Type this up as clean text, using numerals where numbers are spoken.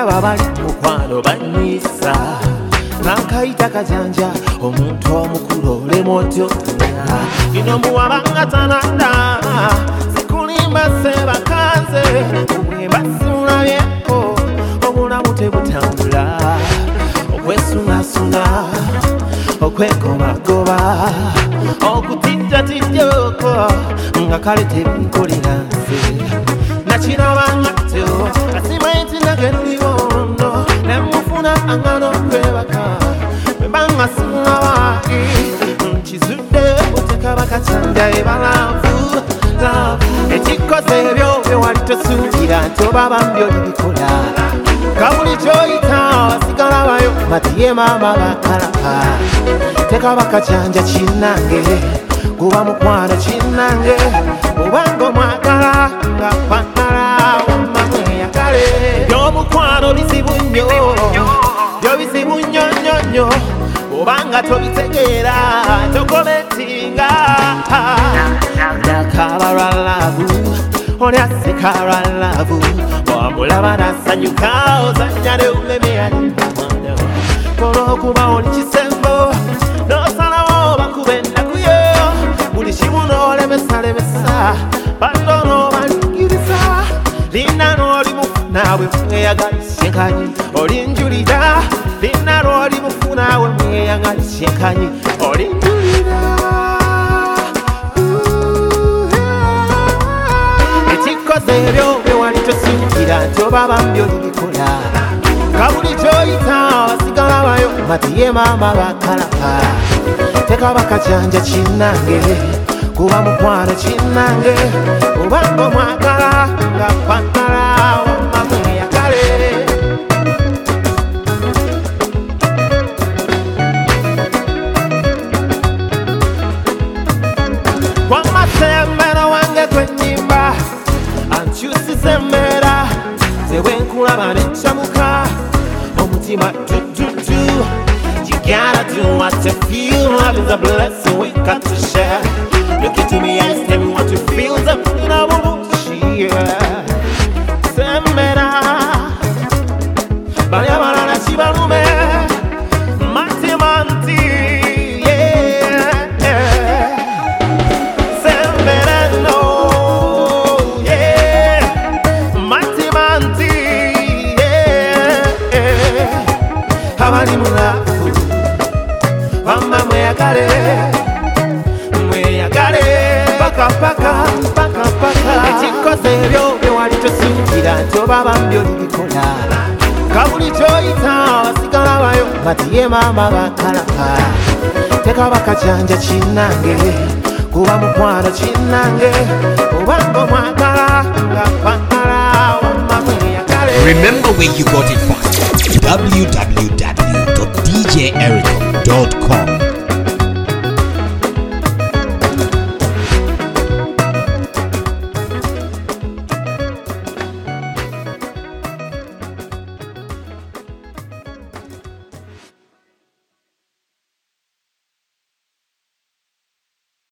ndaba bali mukwano banyisa nankayita kajanja omuntu omukulu olemotyo ino muwabanga tananda sikulimba sebakanze mwemba simulabyeko obulamu tebutambula okwesunasuna okwegobagoba okutijjatijjoko nga kale tebinkolera nze nakirabanga tyo asimaiti nagendibondo nemufuna angano kwebaka bembanga simulawaaki nkizudde otekabaka canja ebalavu ekikoze ebyo bewali tosuubira nti oba bambi olibikola kabuli kyoyita wasigalabayo matiye mama bakalaka tekabaka canja kinange kuba mukwano kinange obanga omwagala nga kwagala wamamweyagale ebyomukwano bizibu nnyo byo bizibu nnyonnyonnyo obanga tobitegeera tokomentinga nakaba lwa lavu olyaseka lwa lavu wamulaba nasanyuka ozanya ne ulemeyaliamwana olwokuba oli kisembo nosalawo bakube ennakuyo buli kimu n'olemesalemesa bando n'obalingiriza lina n'olimufuna bwe mweyagalisyenkanyi olinjulira lina n'olimufuna bwe mweyagalisyenkanyi olinjulira ekikoze ebyo bewali tosuubira nti oba bambi olibikola kabuli kyoyita wasigalabayo matiye mama bakalaka tekabaka canja kinange kuba mukwano kinange obanga omwagala nga kwagala wamamweyagale kwamasembero wange gwenyimba ankyusiza emmera zewenkulaba necamuka omutima tututu. You gotta do what you feel. Love is a blessing we got to share. Look into me and tell me what you feel. Something I won't share. Sembera Balia balana chibalume Manti manti yeah. Sembera no yeah. Manti manti yeah. Habari mulafu Wama mweyagale Paka paka paka paka ekikoze ebyo bewali tosuubira nti oba bambi olibikola kabuli kyoyita wasigalabayo matiye mama bakalaka tekabaka canja kinange kuba mukwano kinange obanga omwagala nga kwagala wama mweyagale. Remember where you got it from. www.djericom.com